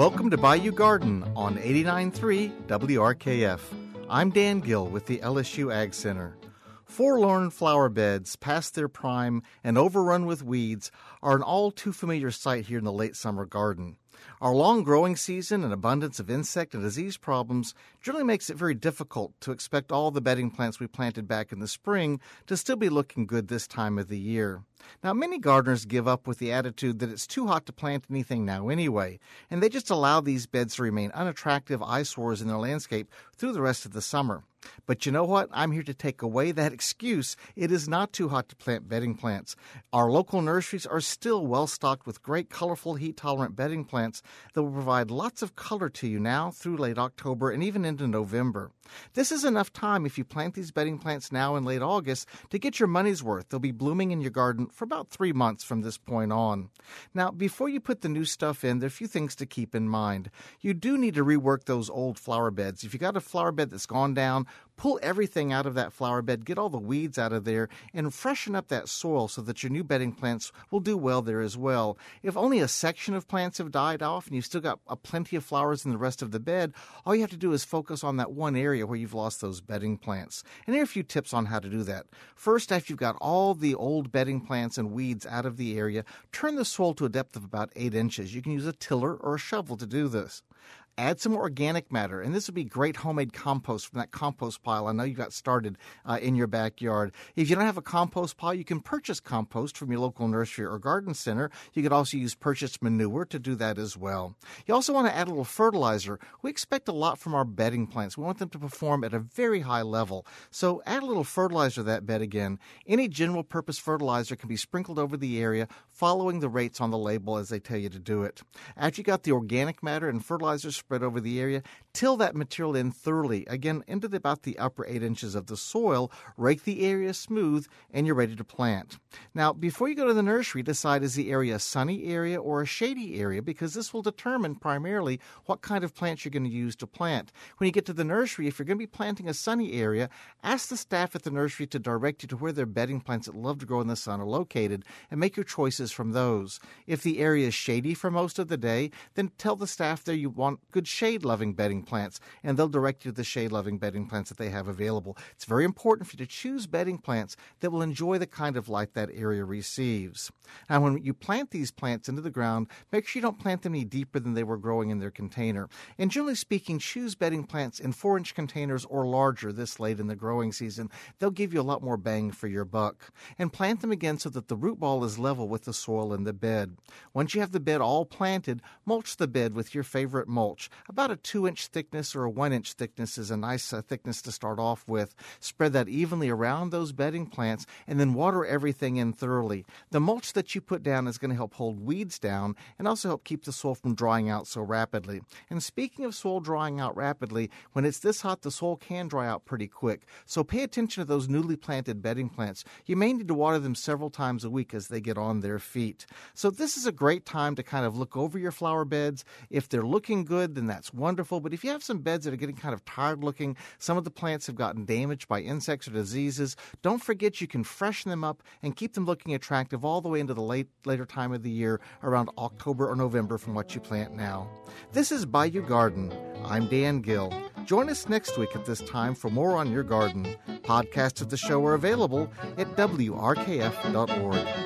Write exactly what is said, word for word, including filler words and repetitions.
Welcome to Bayou Garden on eighty-nine point three W R K F. I'm Dan Gill with the L S U Ag Center. Forlorn flower beds past their prime and overrun with weeds are an all too familiar sight here in the late summer garden. Our long growing season and abundance of insect and disease problems generally makes it very difficult to expect all the bedding plants we planted back in the spring to still be looking good this time of the year. Now, many gardeners give up with the attitude that it's too hot to plant anything now anyway, and they just allow these beds to remain unattractive eyesores in their landscape through the rest of the summer. But you know what? I'm here to take away that excuse. It is not too hot to plant bedding plants. Our local nurseries are still well stocked with great, colorful, heat-tolerant bedding plants that will provide lots of color to you now through late October and even into November. This is enough time if you plant these bedding plants now in late August to get your money's worth. They'll be blooming in your garden for about three months from this point on. Now, before you put the new stuff in, there are a few things to keep in mind. You do need to rework those old flower beds. If you got a flower bed that's gone down, pull everything out of that flower bed, get all the weeds out of there, and freshen up that soil so that your new bedding plants will do well there as well. If only a section of plants have died off and you've still got a plenty of flowers in the rest of the bed, all you have to do is focus on that one area where you've lost those bedding plants. And here are a few tips on how to do that. First, after you've got all the old bedding plants and weeds out of the area, turn the soil to a depth of about eight inches. You can use a tiller or a shovel to do this. Add some organic matter, and this would be great homemade compost from that compost pile I know you got started uh, in your backyard. If you don't have a compost pile, you can purchase compost from your local nursery or garden center. You could also use purchased manure to do that as well. You also want to add a little fertilizer. We expect a lot from our bedding plants. We want them to perform at a very high level. So add a little fertilizer to that bed again. Any general purpose fertilizer can be sprinkled over the area following the rates on the label as they tell you to do it. After you got the organic matter and fertilizer spread over the area, till that material in thoroughly, again, into the, about the upper eight inches of the soil, rake the area smooth, and you're ready to plant. Now, before you go to the nursery, decide is the area a sunny area or a shady area, because this will determine primarily what kind of plants you're going to use to plant. When you get to the nursery, if you're going to be planting a sunny area, ask the staff at the nursery to direct you to where their bedding plants that love to grow in the sun are located, and make your choices from those. If the area is shady for most of the day, then tell the staff there you want good shade-loving bedding plants, and they'll direct you to the shade-loving bedding plants that they have available. It's very important for you to choose bedding plants that will enjoy the kind of light that area receives. Now, when you plant these plants into the ground, make sure you don't plant them any deeper than they were growing in their container. And generally speaking, choose bedding plants in four-inch containers or larger this late in the growing season. They'll give you a lot more bang for your buck. And plant them again so that the root ball is level with the soil in the bed. Once you have the bed all planted, mulch the bed with your favorite mulch. About a two-inch thickness or a one-inch thickness is a nice uh, thickness to start off with. Spread that evenly around those bedding plants and then water everything in thoroughly. The mulch that you put down is going to help hold weeds down and also help keep the soil from drying out so rapidly. And speaking of soil drying out rapidly, when it's this hot, the soil can dry out pretty quick. So pay attention to those newly planted bedding plants. You may need to water them several times a week as they get on their feet. So this is a great time to kind of look over your flower beds. If they're looking good, then that's wonderful. But if you have some beds that are getting kind of tired looking, some of the plants have gotten damaged by insects or diseases, don't forget you can freshen them up and keep them looking attractive all the way into the late later time of the year, around October or November from what you plant now. This is Bayou Garden. I'm Dan Gill. Join us next week at this time for more on your garden. Podcasts of the show are available at W R K F dot org.